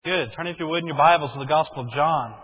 Good. Turn, if you would, in your Bibles to the Gospel of John.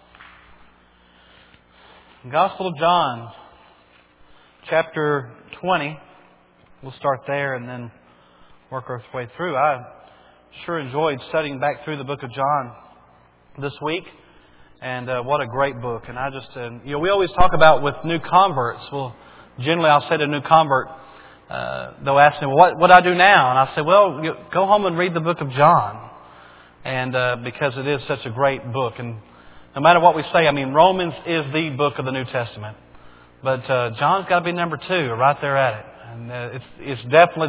The Gospel of John, chapter 20. We'll start there and then work our way through. I sure enjoyed studying back through the book of John this week. And what a great book. And I just, we always talk about with new converts. Well, generally I'll say to a new convert, they'll ask me, what do I do now? And I say, well, go home and read the book of John. And because it is such a great book. And no matter what we say, Romans is the book of the New Testament. But John's got to be number 2, right there at it. And it's definitely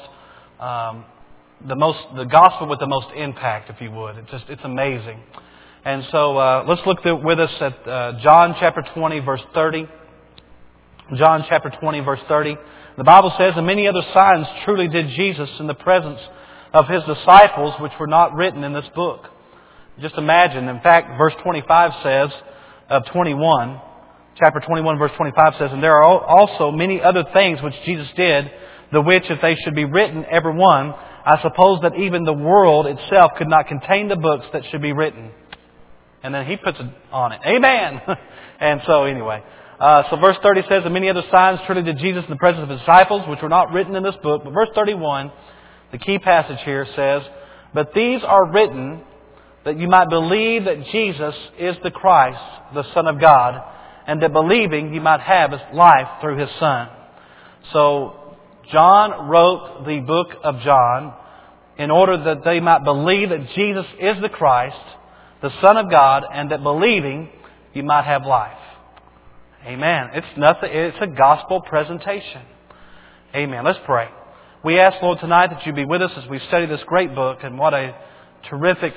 the gospel with the most impact, if you would. It's amazing. And so let's look with us at John chapter 20, verse 30. John chapter 20, verse 30. The Bible says, "And many other signs truly did Jesus in the presence of His disciples, which were not written in this book." Just imagine. In fact, verse 25 says, of 21, chapter 21, verse 25 says, "And there are also many other things which Jesus did, the which, if they should be written, every one, I suppose that even the world itself could not contain the books that should be written." And then he puts it on it. Amen! And so anyway, so verse 30 says, "And many other signs truly did Jesus in the presence of His disciples, which were not written in this book." But verse 31, the key passage here says, "But these are written that you might believe that Jesus is the Christ, the Son of God, and that believing you might have life through His Son." So John wrote the book of John in order that they might believe that Jesus is the Christ, the Son of God, and that believing you might have life. Amen. It's a gospel presentation. Amen. Let's pray. We ask, Lord, tonight that You be with us as we study this great book, and what a terrific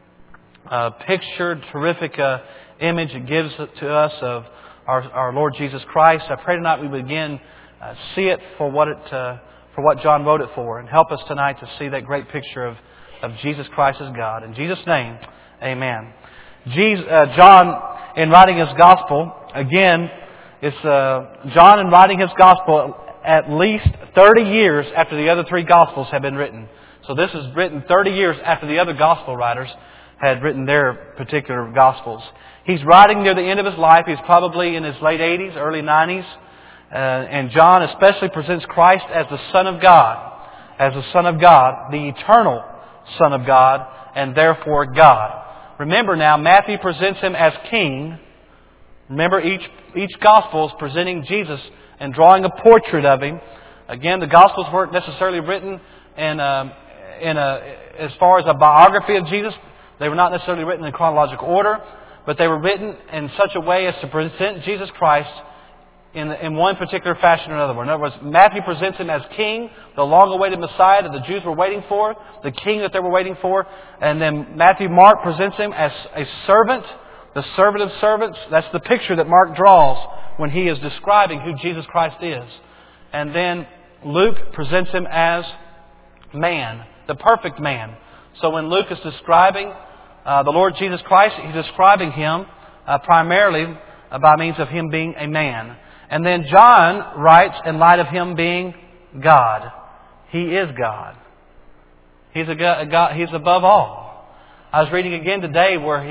picture, terrific image it gives to us of our Lord Jesus Christ. I pray tonight we would again see it for what John wrote it for, and help us tonight to see that great picture of Jesus Christ as God. In Jesus' name, amen. John, in writing his gospel, again, it's John in writing his gospel at least 30 years after the other 3 Gospels have been written. So this is written 30 years after the other Gospel writers had written their particular Gospels. He's writing near the end of his life. He's probably in his late 80s, early 90s. And John especially presents Christ as the Son of God. As the Son of God, the eternal Son of God, and therefore God. Remember now, Matthew presents Him as King. Remember, each Gospel is presenting Jesus and drawing a portrait of Him. Again, the Gospels weren't necessarily written as far as a biography of Jesus. They were not necessarily written in chronological order, but they were written in such a way as to present Jesus Christ in one particular fashion or another. In other words, Matthew presents Him as King, the long-awaited Messiah that the Jews were waiting for, the King that they were waiting for. And then Mark presents Him as a servant, the servant of servants. That's the picture that Mark draws when he is describing who Jesus Christ is. And then Luke presents Him as man, the perfect man. So when Luke is describing the Lord Jesus Christ, he's describing Him primarily by means of Him being a man. And then John writes in light of Him being God. He is God. He's God. He's above all. I was reading again today where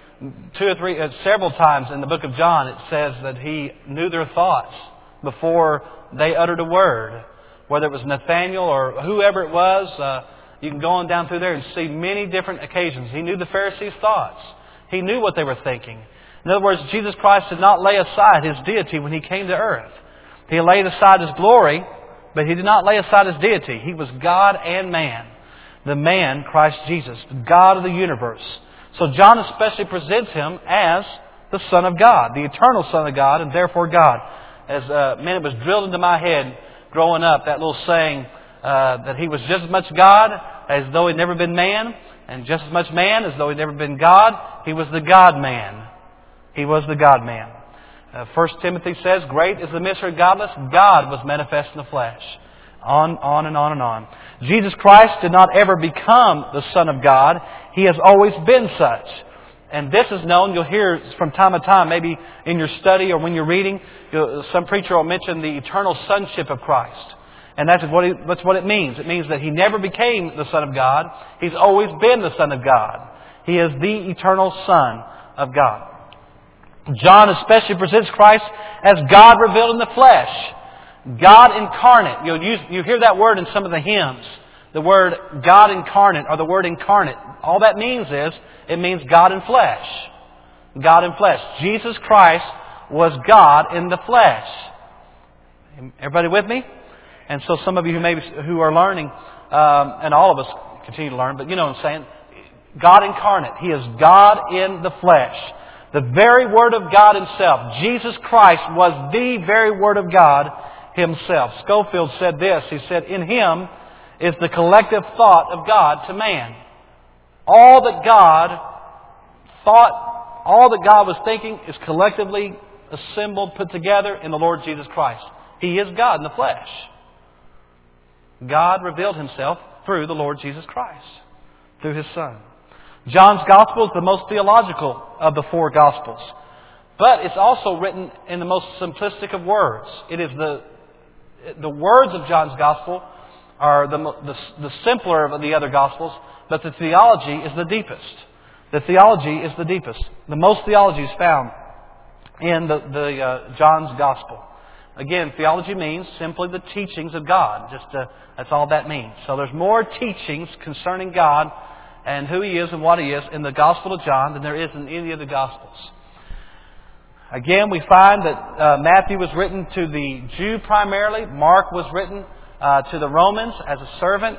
several times in the book of John, it says that He knew their thoughts before they uttered a word. Whether it was Nathaniel or whoever it was, you can go on down through there and see many different occasions. He knew the Pharisees' thoughts. He knew what they were thinking. In other words, Jesus Christ did not lay aside His deity when He came to earth. He laid aside His glory, but He did not lay aside His deity. He was God and man. The man, Christ Jesus, the God of the universe. So John especially presents Him as the Son of God, the eternal Son of God, and therefore God. As it was drilled into my head growing up, that little saying that He was just as much God as though He'd never been man, and just as much man as though He'd never been God. He was the God-man. He was the God-man. 1 Timothy says, "Great is the mystery of godliness. God was manifest in the flesh." On and on and on. Jesus Christ did not ever become the Son of God. He has always been such. And this is known, you'll hear from time to time, maybe in your study or when you're reading, some preacher will mention the eternal sonship of Christ. And that's what it means. It means that He never became the Son of God. He's always been the Son of God. He is the eternal Son of God. John especially presents Christ as God revealed in the flesh. God incarnate. You hear that word in some of the hymns. The word God incarnate or the word incarnate. All that means is, it means God in flesh. God in flesh. Jesus Christ was God in the flesh. Everybody with me? And so some of you who are learning, and all of us continue to learn, but you know what I'm saying. God incarnate. He is God in the flesh. The very Word of God Himself. Jesus Christ was the very Word of God Himself. Schofield said this. He said, in Him is the collective thought of God to man. All that God thought, all that God was thinking is collectively assembled, put together in the Lord Jesus Christ. He is God in the flesh. God revealed Himself through the Lord Jesus Christ, through His Son. John's Gospel is the most theological of the four Gospels. But it's also written in the most simplistic of words. It is the words of John's Gospel are the simpler of the other Gospels, but the theology is the deepest. The theology is the deepest. The most theology is found in John's Gospel. Again, theology means simply the teachings of God. That's all that means. So there's more teachings concerning God and who He is and what He is in the Gospel of John than there is in any of the Gospels. Again, we find that Matthew was written to the Jew primarily. Mark was written to the Romans as a servant.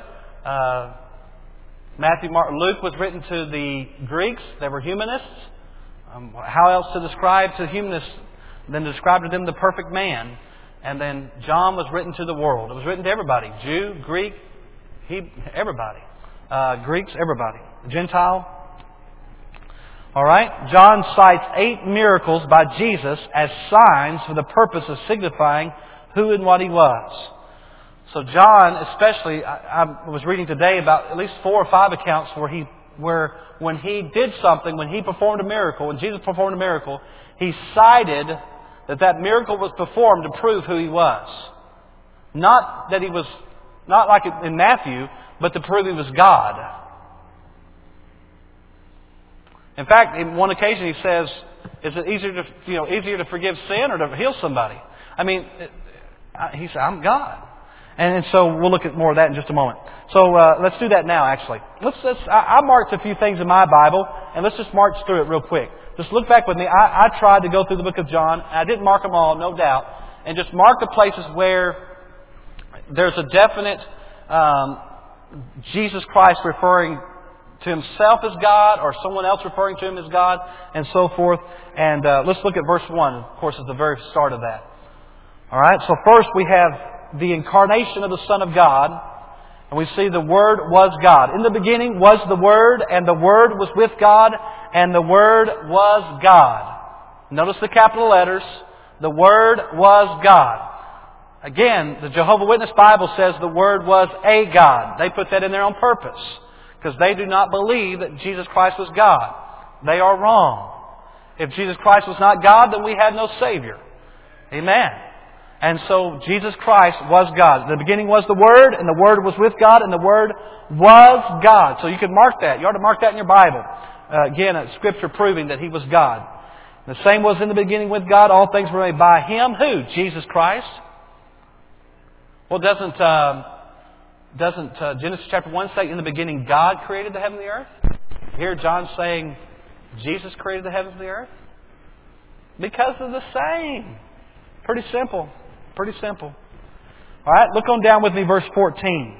Luke was written to the Greeks. They were humanists. How else to describe to humanists than to describe to them the perfect man? And then John was written to the world. It was written to everybody. Jew, Greek, everybody. Greeks, everybody. Gentile. All right. John cites 8 miracles by Jesus as signs for the purpose of signifying who and what He was. So John, especially, I was reading today about at least 4 or 5 accounts where when He did something, when He performed a miracle, when Jesus performed a miracle, He cited that miracle was performed to prove who He was. Not that He was, not like in Matthew, but to prove He was God. In fact, in one occasion He says, "Is it easier to forgive sin or to heal somebody?" I mean, He said, "I'm God," and so we'll look at more of that in just a moment. So let's do that now. Actually, I marked a few things in my Bible, and let's just march through it real quick. Just look back with me. I tried to go through the book of John. I didn't mark them all, no doubt, and just mark the places where there's a definite Jesus Christ referring to Himself as God or someone else referring to Him as God and so forth. And let's look at verse 1. Of course, it's the very start of that. All right, so first we have the incarnation of the Son of God. And we see the Word was God. In the beginning was the Word, and the Word was with God, and the Word was God. Notice the capital letters. The Word was God. Again, the Jehovah's Witness Bible says the Word was a God. They put that in there on purpose, because they do not believe that Jesus Christ was God. They are wrong. If Jesus Christ was not God, then we had no Savior. Amen. And so Jesus Christ was God. In the beginning was the Word, and the Word was with God, and the Word was God. So you can mark that. You ought to mark that in your Bible. Again, a Scripture proving that He was God. The same was in the beginning with God. All things were made by Him. Who? Jesus Christ. Well, doesn't Genesis chapter 1 say, in the beginning God created the heaven and the earth? Here John's saying Jesus created the heavens and the earth? Because of the same. Pretty simple. Pretty simple. All right, look on down with me, verse 14.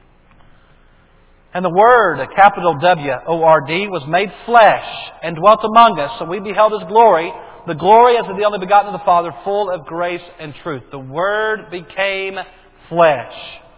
And the Word, a capital W-O-R-D, was made flesh and dwelt among us, and we beheld His glory, the glory as of the only begotten of the Father, full of grace and truth. The Word became flesh.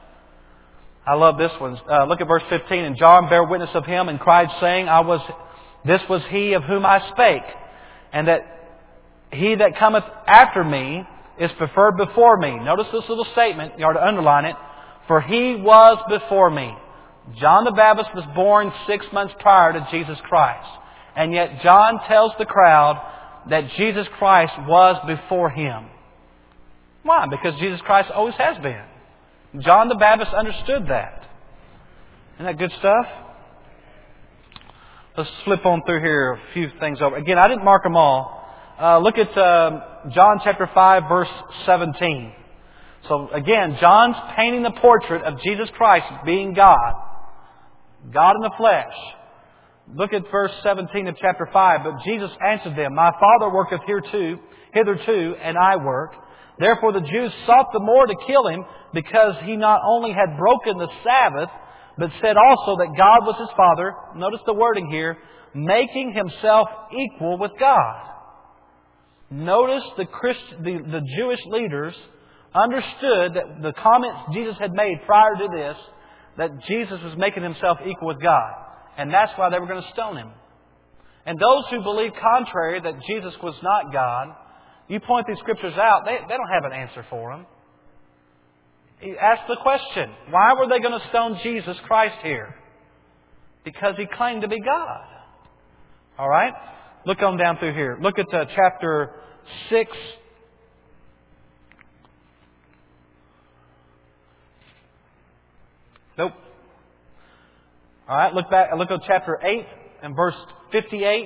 I love this one. Look at verse 15. And John bare witness of Him and cried, saying, This was He of whom I spake, and that He that cometh after me is preferred before me. Notice this little statement. You are to underline it. For He was before me. John the Baptist was born 6 months prior to Jesus Christ. And yet John tells the crowd that Jesus Christ was before him. Why? Because Jesus Christ always has been. John the Baptist understood that. Isn't that good stuff? Let's flip on through here a few things over. Again, I didn't mark them all. Look at John chapter 5, verse 17. So again, John's painting the portrait of Jesus Christ being God. God in the flesh. Look at verse 17 of chapter 5. But Jesus answered them, My Father worketh hitherto, and I work. Therefore the Jews sought the more to kill Him, because He not only had broken the Sabbath, but said also that God was His Father. Notice the wording here, making Himself equal with God. Notice the Jewish leaders understood that the comments Jesus had made prior to this, that Jesus was making Himself equal with God. And that's why they were going to stone Him. And those who believe contrary, that Jesus was not God, you point these Scriptures out, they don't have an answer for them. Ask the question, why were they going to stone Jesus Christ here? Because He claimed to be God. All right? Look on down through here. Look at chapter 6. Nope. All right, look at chapter 8 and verse 58.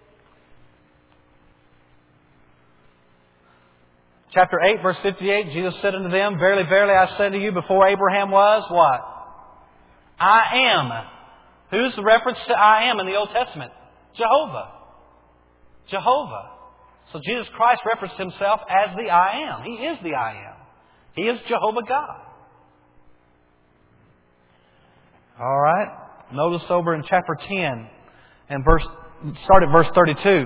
Chapter 8, verse 58, Jesus said unto them, Verily, verily, I say unto you, before Abraham was, what? I am. Who's the reference to I am in the Old Testament? Jehovah. Jehovah. So Jesus Christ referenced Himself as the I am. He is the I am. He is Jehovah God. All right. Notice over in chapter 10 and start at verse 32.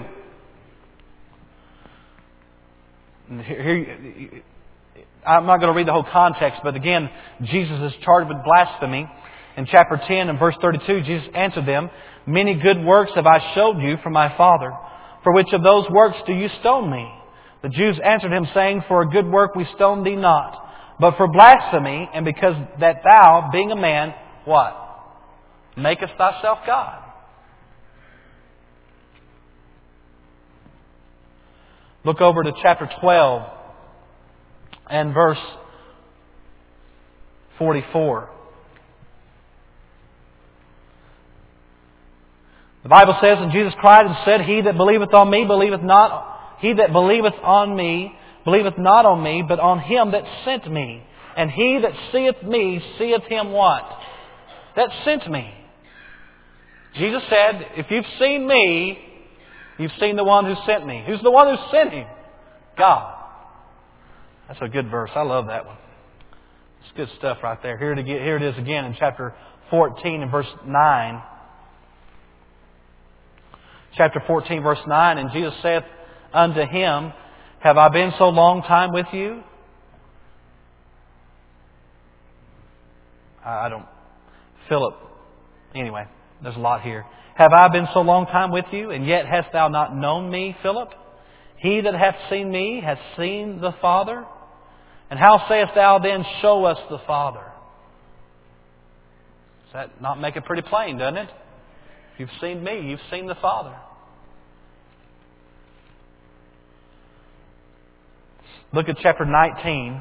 Here, I'm not going to read the whole context, but again, Jesus is charged with blasphemy. In chapter 10 and verse 32, Jesus answered them, Many good works have I showed you from my Father. For which of those works do you stone me? The Jews answered Him, saying, For a good work we stone thee not, but for blasphemy, and because that thou, being a man, what? Makest thyself God. Look over to chapter 12 and verse 44. The Bible says, And Jesus cried and said, He that believeth on me believeth not. He that believeth on me believeth not on me, but on Him that sent me. And he that seeth me seeth Him what? That sent me. Jesus said, If you've seen me, you've seen the one who sent me. Who's the one who sent Him? God. That's a good verse. I love that one. It's good stuff right there. Here it is again in chapter 14 and verse 9. Chapter 14, verse 9, And Jesus saith unto him, Have I been so long time with you? Philip, anyway, there's a lot here. Have I been so long time with you, and yet hast thou not known me, Philip? He that hath seen me hath seen the Father. And how sayest thou then, Show us the Father? Does that not make it pretty plain, doesn't it? If you've seen me, you've seen the Father. Look at chapter 19.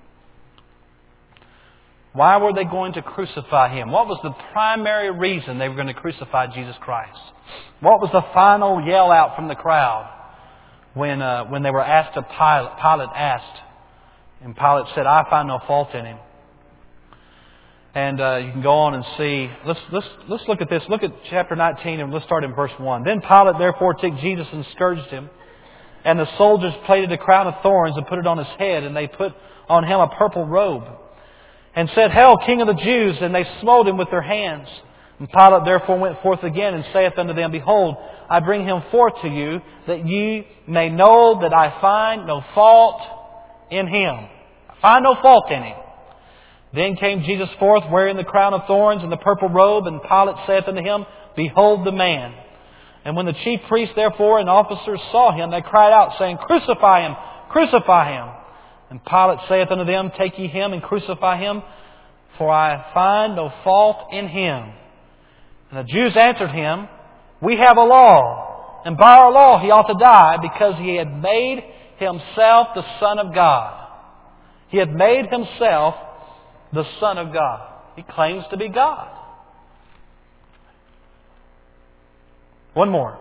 Why were they going to crucify Him? What was the primary reason they were going to crucify Jesus Christ? What was the final yell out from the crowd when they were asked to Pilate? Pilate asked, and Pilate said, I find no fault in Him. And you can go on and see. Let's look at this. Look at chapter 19 and let's start in verse 1. Then Pilate therefore took Jesus and scourged Him. And the soldiers plaited a crown of thorns and put it on His head. And they put on Him a purple robe. And said, Hail, King of the Jews! And they smote Him with their hands. And Pilate therefore went forth again and saith unto them, Behold, I bring Him forth to you, that ye may know that I find no fault in Him. I find no fault in Him. Then came Jesus forth, wearing the crown of thorns and the purple robe, and Pilate saith unto him, Behold the man. And when the chief priests therefore and officers saw Him, they cried out, saying, Crucify Him! Crucify Him! And Pilate saith unto them, Take ye Him and crucify Him, for I find no fault in Him. And the Jews answered Him, We have a law, and by our law He ought to die, because He had made Himself the Son of God. He had made Himself the Son of God. He claims to be God. One more.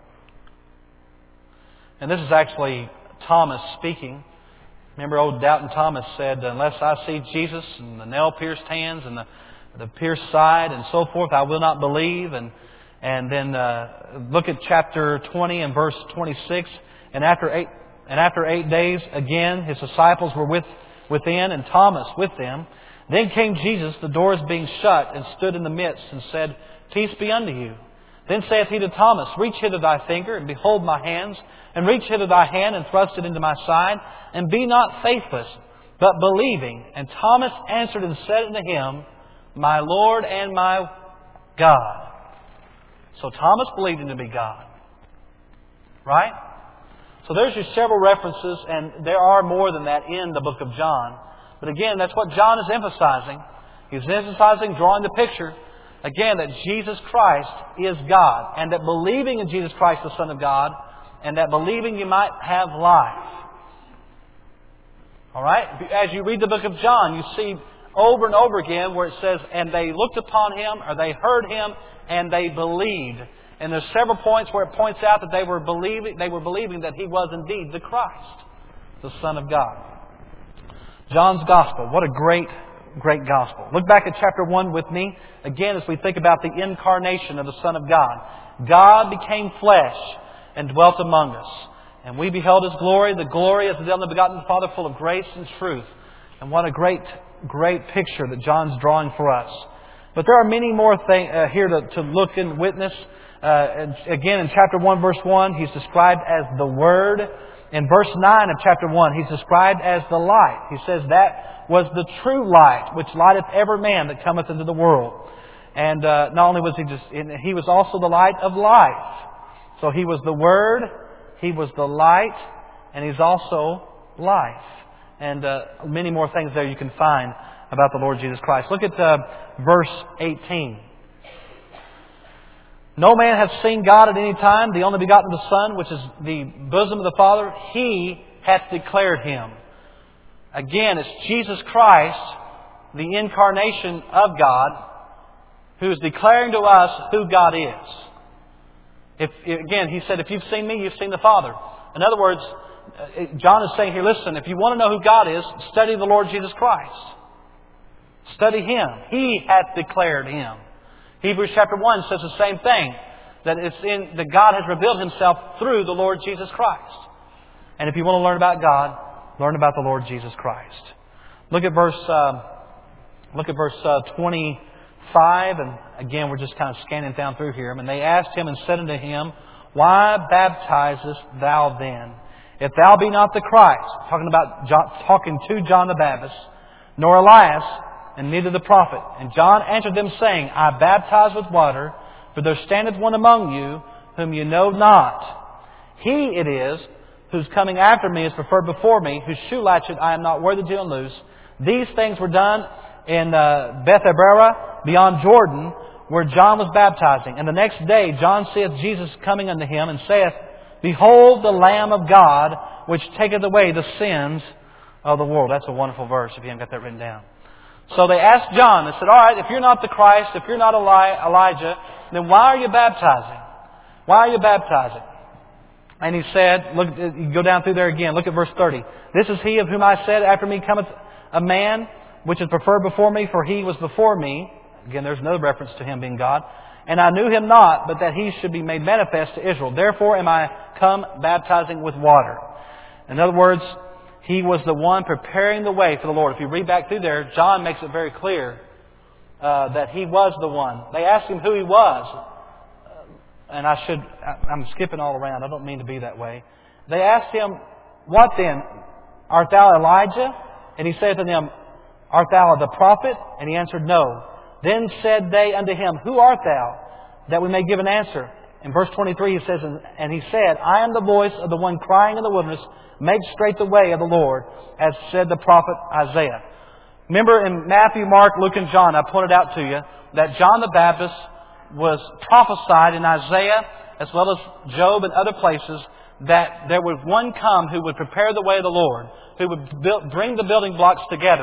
And this is actually Thomas speaking. Remember old Doubting Thomas said, unless I see Jesus and the nail-pierced hands and the pierced side and so forth, I will not believe. And then look at chapter 20 and verse 26. And after 8 days, again, His disciples were within and Thomas with them. Then came Jesus, the doors being shut, and stood in the midst, and said, Peace be unto you. Then saith He to Thomas, Reach hither thy finger, and behold my hands, and reach hither thy hand, and thrust it into my side, and be not faithless, but believing. And Thomas answered and said unto Him, My Lord and my God. So Thomas believed Him to be God. Right? So there's your several references, and there are more than that in the book of John. But again, that's what John is emphasizing. He's emphasizing, drawing the picture, again, that Jesus Christ is God. And that believing in Jesus Christ, the Son of God, and that believing you might have life. Alright? As you read the book of John, you see over and over again where it says, and they looked upon Him, or they heard Him, and they believed. And there's several points where it points out that they were believing that He was indeed the Christ, the Son of God. John's Gospel. What a great Gospel. Look back at chapter 1 with me. Again, as we think about the incarnation of the Son of God. God became flesh and dwelt among us. And we beheld His glory, the glory as the only begotten Father, full of grace and truth. And what a great picture that John's drawing for us. But there are many more things here to look and witness. Again, in chapter 1, verse 1, He's described as the Word. In verse 9 of chapter 1, He's described as the light. He says that was the true light, which lighteth every man that cometh into the world. And not only was He was also the light of life. So He was the Word, He was the light, and He's also life. And many more things there you can find about the Lord Jesus Christ. Look at verse 18. No man hath seen God at any time, the only begotten of the Son, which is the bosom of the Father. He hath declared Him. Again, it's Jesus Christ, the incarnation of God, who is declaring to us who God is. Again, He said, if you've seen me, you've seen the Father. In other words, John is saying here, listen, if you want to know who God is, study the Lord Jesus Christ. Study Him. He hath declared Him. Hebrews chapter 1 says the same thing. That God has revealed Himself through the Lord Jesus Christ. And if you want to learn about God, learn about the Lord Jesus Christ. Look at verse 25. And again, we're just kind of scanning down through here. And they asked Him and said unto Him, Why baptizest thou then? If thou be not the Christ, talking to John the Baptist, nor Elias, and neither the prophet. And John answered them, saying, I baptize with water, for there standeth one among you, whom you know not. He it is, whose coming after me is preferred before me, whose shoe latchet I am not worthy to unloose. These things were done in Bethabara, beyond Jordan, where John was baptizing. And the next day John seeth Jesus coming unto him, and saith, Behold the Lamb of God, which taketh away the sins of the world. That's a wonderful verse, if you haven't got that written down. So they asked John, they said, all right, if you're not the Christ, if you're not Elijah, then why are you baptizing? Why are you baptizing? And he said, look, you go down through there again, look at verse 30. This is He of whom I said, After me cometh a man, which is preferred before me, for He was before me. Again, there's no reference to Him being God. And I knew Him not, but that He should be made manifest to Israel. Therefore am I come baptizing with water. In other words, He was the one preparing the way for the Lord. If you read back through there, John makes it very clear that He was the one. They asked Him who He was. And I'm skipping all around. I don't mean to be that way. They asked Him, What then? Art thou Elijah? And He said to them, Art thou the prophet? And He answered, No. Then said they unto Him, Who art thou? That we may give an answer. In verse 23 He says, And He said, I am the voice of the one crying in the wilderness, Make straight the way of the Lord, as said the prophet Isaiah. Remember in Matthew, Mark, Luke, and John, I pointed out to you that John the Baptist was prophesied in Isaiah, as well as Job and other places, that there would one come who would prepare the way of the Lord, who would bring the building blocks together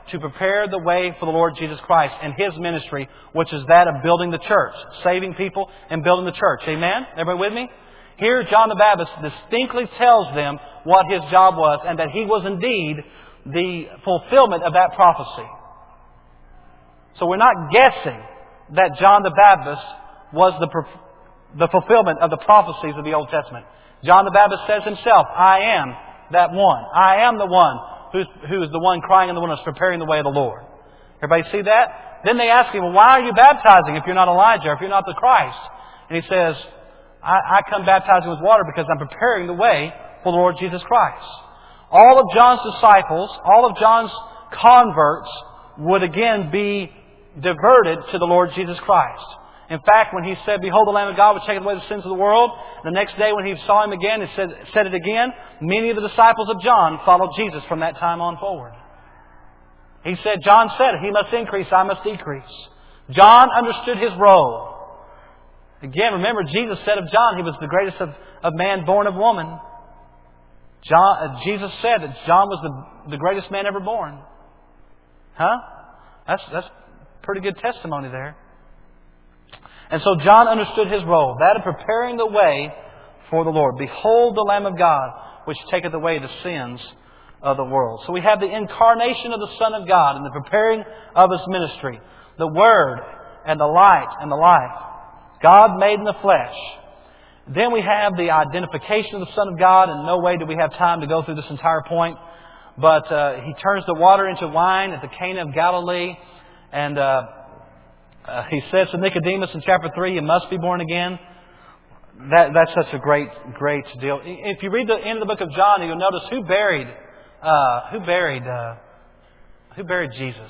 to prepare the way for the Lord Jesus Christ and His ministry, which is that of building the church, saving people and building the church. Amen? Everybody with me? Here, John the Baptist distinctly tells them what his job was and that he was indeed the fulfillment of that prophecy. So we're not guessing that John the Baptist was the fulfillment of the prophecies of the Old Testament. John the Baptist says himself, I am that one. I am the one who is the one crying in the wilderness, preparing the way of the Lord. Everybody see that? Then they ask him, well, why are you baptizing if you're not Elijah, if you're not the Christ? And he says, I come baptizing with water because I'm preparing the way for the Lord Jesus Christ. All of John's disciples, all of John's converts would again be diverted to the Lord Jesus Christ. In fact, when he said, behold, the Lamb of God which taketh away the sins of the world, the next day when he saw him again, he said it again, many of the disciples of John followed Jesus from that time on forward. He said, John said it, he must increase, I must decrease. John understood his role. Again, remember, Jesus said of John, he was the greatest of man born of woman. Jesus said that John was the greatest man ever born. Huh? That's pretty good testimony there. And so John understood his role, that of preparing the way for the Lord. Behold the Lamb of God, which taketh away the sins of the world. So we have the incarnation of the Son of God and the preparing of His ministry. The Word and the light and the life. God made in the flesh. Then we have the identification of the Son of God, and no way do we have time to go through this entire point. But He turns the water into wine at the Cana of Galilee. And He says to Nicodemus in chapter 3, you must be born again. That's such a great deal. If you read the end of the book of John, you'll notice who buried Jesus?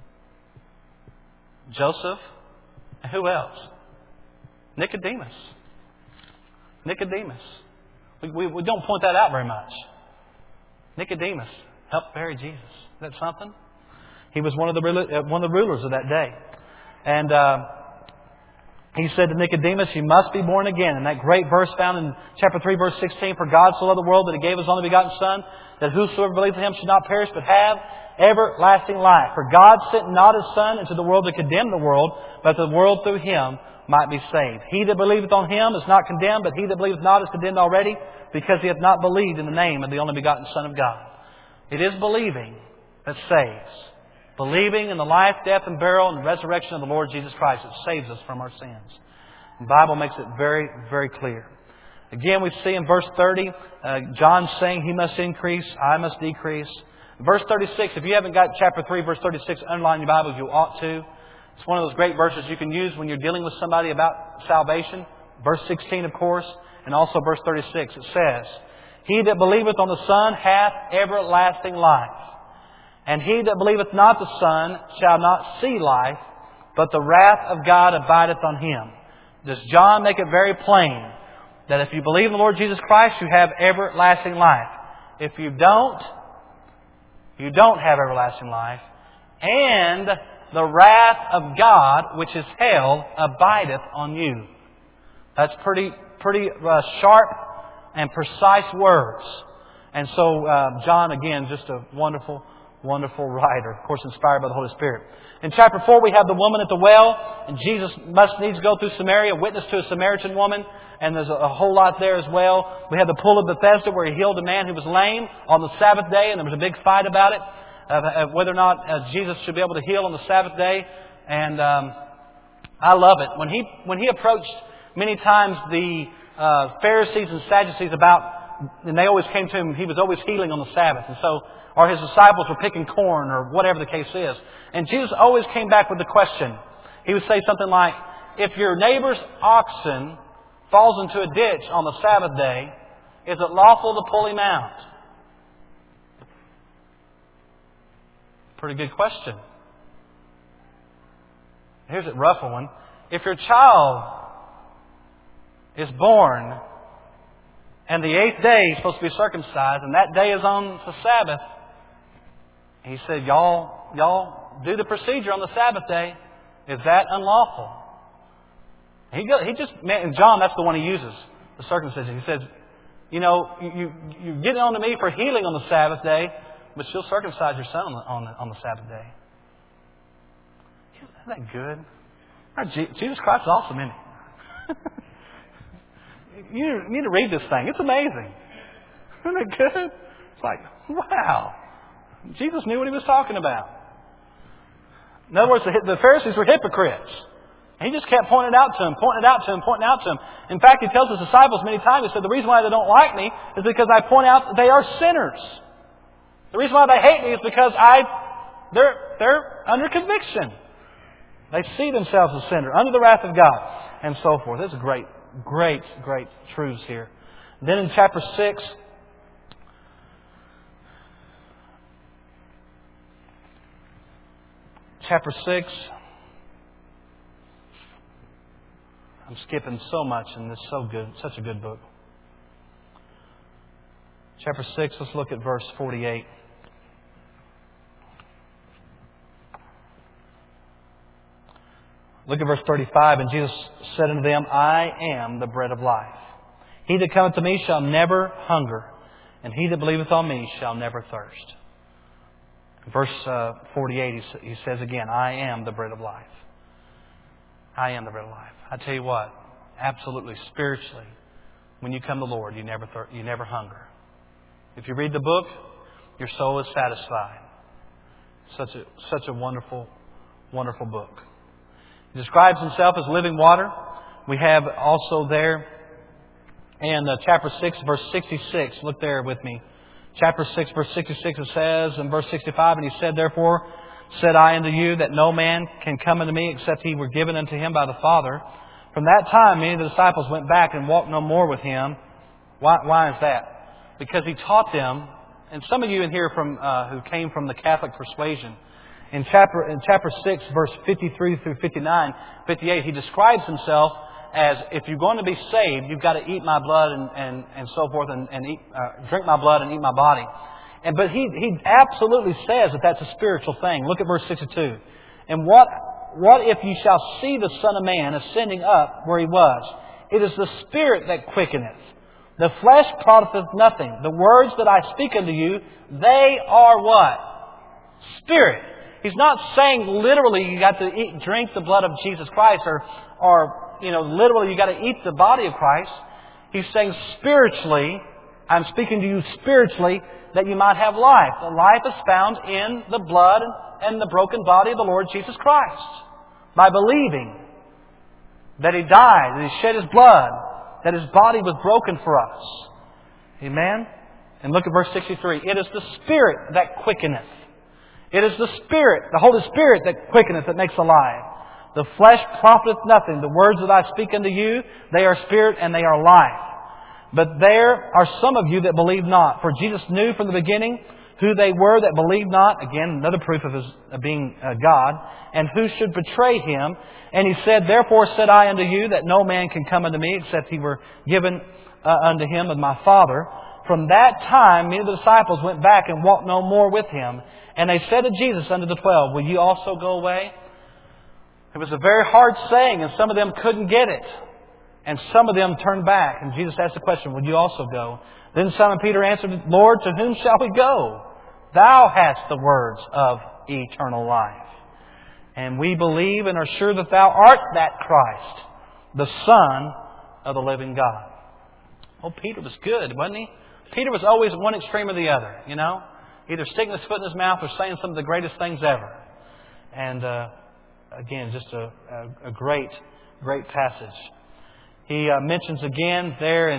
Joseph. And who else? Nicodemus. We don't point that out very much. Nicodemus helped bury Jesus. Is that something? He was one of the rulers of that day. And he said to Nicodemus, you must be born again. And that great verse found in chapter 3, verse 16, for God so loved the world that He gave His only begotten Son, that whosoever believes in Him should not perish but have everlasting life. For God sent not His Son into the world to condemn the world, but the world through Him might be saved. He that believeth on Him is not condemned, but he that believeth not is condemned already, because he hath not believed in the name of the only begotten Son of God. It is believing that saves. Believing in the life, death, and burial and resurrection of the Lord Jesus Christ that saves us from our sins. The Bible makes it very, very clear. Again, we see in verse 30, John saying He must increase, I must decrease. Verse 36, if you haven't got chapter 3, verse 36, underline your Bible, you ought to. It's one of those great verses you can use when you're dealing with somebody about salvation. Verse 16, of course, and also verse 36. It says, He that believeth on the Son hath everlasting life. And he that believeth not the Son shall not see life, but the wrath of God abideth on him. Does John make it very plain that if you believe in the Lord Jesus Christ, you have everlasting life? If you don't have everlasting life. And the wrath of God, which is hell, abideth on you. That's pretty sharp and precise words. And so John, again, just a wonderful writer, of course inspired by the Holy Spirit. In chapter 4 we have the woman at the well, and Jesus must needs go through Samaria, witness to a Samaritan woman, and there's a whole lot there as well. We have the pool of Bethesda where He healed a man who was lame on the Sabbath day, and there was a big fight about it, of whether or not Jesus should be able to heal on the Sabbath day. And I love it. When he approached many times the Pharisees and Sadducees and they always came to Him, He was always healing on the Sabbath. And so, or His disciples were picking corn or whatever the case is. And Jesus always came back with the question. He would say something like, if your neighbor's oxen falls into a ditch on the Sabbath day, is it lawful to pull him out? Pretty good question. Here's a rougher one. If your child is born and the 8th day is supposed to be circumcised, and that day is on the Sabbath, He said, y'all do the procedure on the Sabbath day. Is that unlawful? And John, that's the one he uses, the circumcision. He says, you get on to me for healing on the Sabbath day, but you'll circumcise your son on the Sabbath day. Isn't that good? Jesus Christ is awesome, isn't He? You need to read this thing. It's amazing. Isn't it good? It's like, wow. Jesus knew what He was talking about. In other words, the Pharisees were hypocrites. And He just kept pointing it out to them, pointing it out to them, pointing it out to them. In fact, He tells His disciples many times, He said, the reason why they don't like me is because I point out that they are sinners. The reason why they hate me is because they're under conviction. They see themselves as sinners, under the wrath of God, and so forth. This is great, great, great truths here. Then in chapter 6, I'm skipping so much, and it's so good, such a good book. Chapter 6, let's look at verse 48. Look at verse 35. And Jesus said unto them, I am the bread of life. He that cometh to me shall never hunger, and he that believeth on me shall never thirst. In verse 48, he says again, I am the bread of life. I am the bread of life. I tell you what, absolutely, spiritually, when you come to the Lord, you never hunger. If you read the book, your soul is satisfied. Such a wonderful, wonderful book. He describes Himself as living water. We have also there in chapter 6, verse 66. Look there with me. Chapter 6, verse 66, it says in verse 65, And He said, Therefore said I unto you that no man can come unto me except he were given unto him by the Father. From that time many of the disciples went back and walked no more with Him. Why is that? Because He taught them, and some of you in here who came from the Catholic persuasion, in chapter 6, verse 53 through 59, 58, He describes Himself as, if you're going to be saved, you've got to eat my blood and so forth, and drink my blood and eat my body. But he absolutely says that that's a spiritual thing. Look at verse 62. And what if you shall see the Son of Man ascending up where He was? It is the Spirit that quickeneth. The flesh profiteth nothing. The words that I speak unto you, they are what? Spirit. He's not saying literally you got to drink the blood of Jesus Christ or literally you got to eat the body of Christ. He's saying spiritually, I'm speaking to you spiritually, that you might have life. The life is found in the blood and the broken body of the Lord Jesus Christ. By believing that He died, that He shed His blood, that His body was broken for us. Amen? And look at verse 63. It is the Spirit that quickeneth. It is the Spirit, the Holy Spirit that quickeneth, that makes alive. The flesh profiteth nothing. The words that I speak unto you, they are spirit and they are life. But there are some of you that believe not. For Jesus knew from the beginning who they were that believed not. Again, another proof of His being God. And who should betray Him. And He said, Therefore said I unto you that no man can come unto me except he were given unto him of my Father. From that time many of the disciples went back and walked no more with Him. And they said to Jesus unto the 12, Will you also go away? It was a very hard saying, and some of them couldn't get it. And some of them turned back. And Jesus asked the question, Would you also go? Then Simon Peter answered, Lord, to whom shall we go? Thou hast the words of eternal life. And we believe and are sure that Thou art that Christ, the Son of the living God. Oh, Peter was good, wasn't he? Peter was always one extreme or the other, Either sticking his foot in his mouth or saying some of the greatest things ever. And again, just a great, great passage. He mentions again there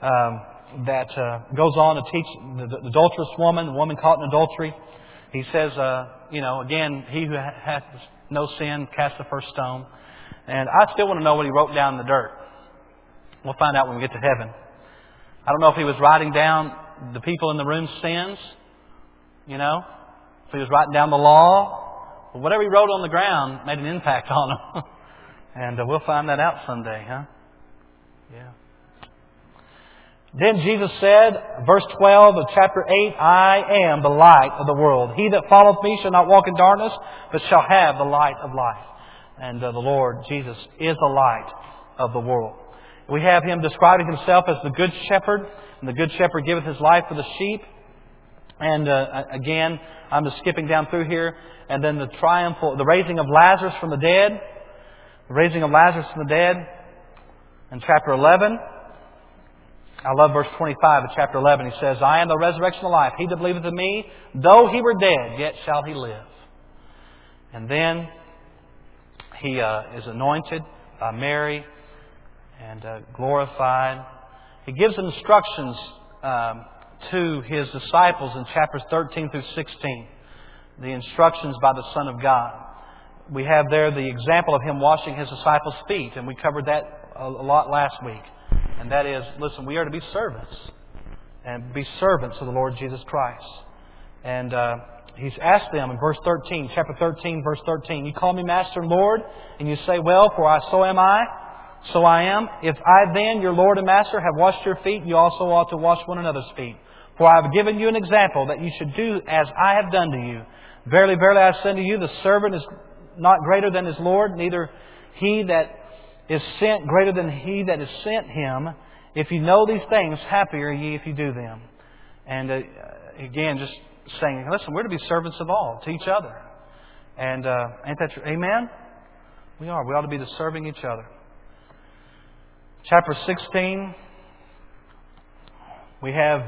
that goes on to teach the adulterous woman, the woman caught in adultery. He says, again, he who hath no sin, cast the first stone. And I still want to know what he wrote down in the dirt. We'll find out when we get to heaven. I don't know if he was writing down the people in the room's sins, if he was writing down the law. But whatever he wrote on the ground made an impact on them. And we'll find that out someday, huh? Yeah. Then Jesus said, verse 12 of chapter 8, I am the light of the world. He that followeth me shall not walk in darkness, but shall have the light of life. And the Lord Jesus is the light of the world. We have Him describing Himself as the good shepherd, and the good shepherd giveth His life for the sheep. And again, I'm just skipping down through here. And then the raising of Lazarus from the dead. The raising of Lazarus from the dead in chapter 11. I love verse 25 of chapter 11. He says, I am the resurrection and life. He that believeth in me, though he were dead, yet shall he live. And then he is anointed by Mary and glorified. He gives instructions to His disciples in chapters 13 through 16. The instructions by the Son of God. We have there the example of Him washing His disciples' feet, and we covered that a lot last week. And that is, listen, we are to be servants. And be servants of the Lord Jesus Christ. And He's asked them in verse 13, chapter 13, verse 13, you call me Master and Lord, and you say, well, for so am I, so I am. If I then, your Lord and Master, have washed your feet, you also ought to wash one another's feet. For I have given you an example that you should do as I have done to you. Verily, verily, I say unto you, the servant is not greater than his Lord, neither he that is sent greater than he that is sent him. If you know these things, happy are ye if you do them. And again, just saying, listen, we're to be servants of all, to each other. And ain't that true? Amen? We are. We ought to be serving each other. Chapter 16, we have...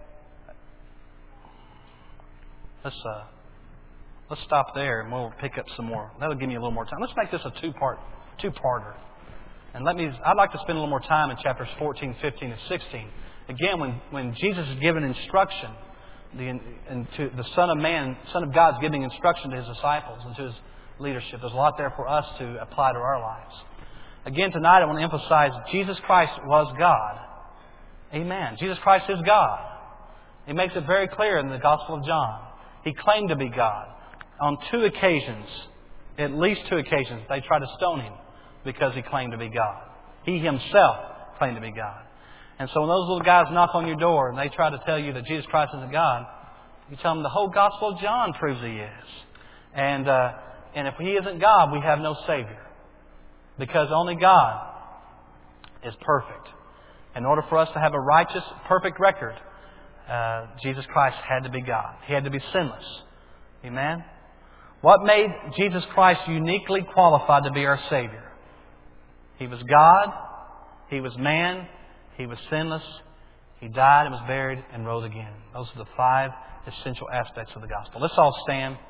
Let's stop there and we'll pick up some more. That'll give me a little more time. Let's make this a two-parter. And I'd like to spend a little more time in chapters 14, 15, and 16. Again, when Jesus is giving instruction, the Son of Man, Son of God is giving instruction to His disciples and to His leadership. There's a lot there for us to apply to our lives. Again, tonight I want to emphasize Jesus Christ was God. Amen. Jesus Christ is God. He makes it very clear in the Gospel of John. He claimed to be God. On 2 occasions, at least 2 occasions, they tried to stone Him because He claimed to be God. He Himself claimed to be God. And so when those little guys knock on your door and they try to tell you that Jesus Christ isn't God, you tell them the whole Gospel of John proves He is. And if He isn't God, we have no Savior. Because only God is perfect. In order for us to have a righteous, perfect record, Jesus Christ had to be God. He had to be sinless. Amen? What made Jesus Christ uniquely qualified to be our Savior? He was God. He was man. He was sinless. He died and was buried and rose again. Those are the 5 essential aspects of the gospel. Let's all stand.